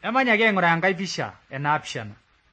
Emanyaki aing'uraa enkae pisha enaapishana.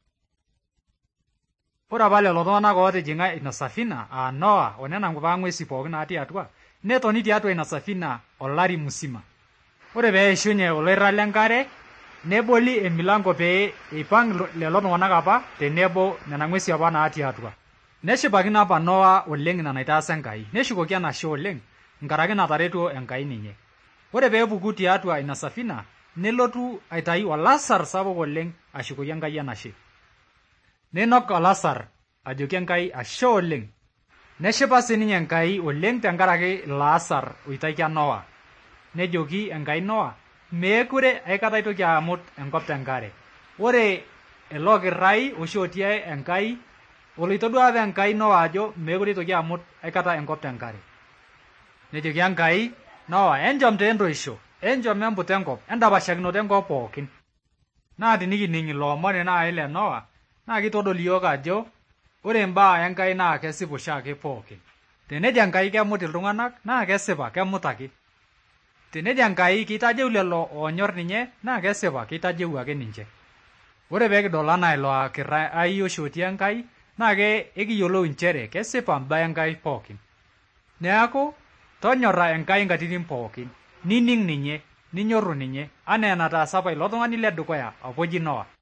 Ore apa lelo tung'anak ootijing'a ina safina aa Noah onena kulie ng'uesi pookin natii atua netoni tiatua ina safina olari musima. Ore pee eishunye oloirrag lenkare neboli emilango pee eipang' lelo tung'anak apa tenebo nena ng'uesi apa natii atua. Neshipakino apa Noah oleng' ina naitaasa Enkai, neshukoki enashe oleng' nkaraki nataretuo Enkai ninye. Ore pee epuku tiatua ina safina nelotu aitayu olasar sapuk oleng' ashukoki Enkai enashe. Neinok olasar ajoki Enkai ashe oleng'. Neshipa sininye Enkai oleng' tenkaraki ilo asar oitaikia Noah. Nejoki Enkai Noah meekure aikata itoki amut enkop tenkare. Ore ele okirrai oshi otii Enkai oloito duo apa Enkai Noah ajo meekure itoki amut aikata enkop tenkare. Nejoki Enkai Noah enchom taa entoisho, enchom emput enkop, endapashakinoto enkop pookin. Naa tenikining' ilo omoni naaji le Noah naa kitodol iyiok ajo ore imbaa Enkai naa kesipa oshiake pookin. Tenejo Enkai kemut iltung'anak naa kesipa kemut ake. Tenejo Enkai kitajeu lelo oonyorr ninye naa kesipa kitajeu ake ninche. Ore pee kidol anaa ilo akirrai oshi otii Enkai naa ekiyiolou nchere kesipa mbaa Enkai pookin. Neeku tonyorra Enkai nkatitin pookin, nining' ninye, ninyorru ninye anaa enataasa apa ilo tung'ani ledukuya apa oji Noah.